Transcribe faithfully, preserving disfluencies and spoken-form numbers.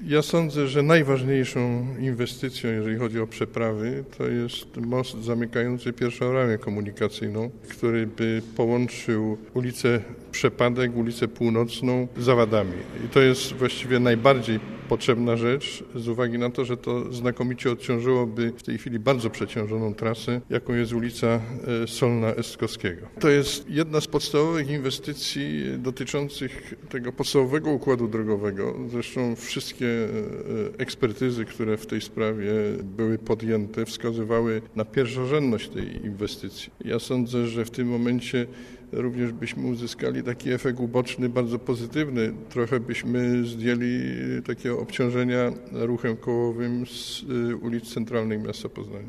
Ja sądzę, że najważniejszą inwestycją, jeżeli chodzi o przeprawy, to jest most zamykający pierwszą ramię komunikacyjną, który by połączył ulicę Przepadek, ulicę Północną z Zawadami. I to jest właściwie najbardziej potrzebna rzecz z uwagi na to, że to znakomicie odciążyłoby w tej chwili bardzo przeciążoną trasę, jaką jest ulica Solna-Estkowskiego. To jest jedna z podstawowych inwestycji dotyczących tego podstawowego układu drogowego. Zresztą wszystkie ekspertyzy, które w tej sprawie były podjęte, wskazywały na pierwszorzędność tej inwestycji. Ja sądzę, że w tym momencie również byśmy uzyskali taki efekt uboczny, bardzo pozytywny. Trochę byśmy zdjęli takiego obciążenia ruchem kołowym z ulic centralnych miasta Poznania.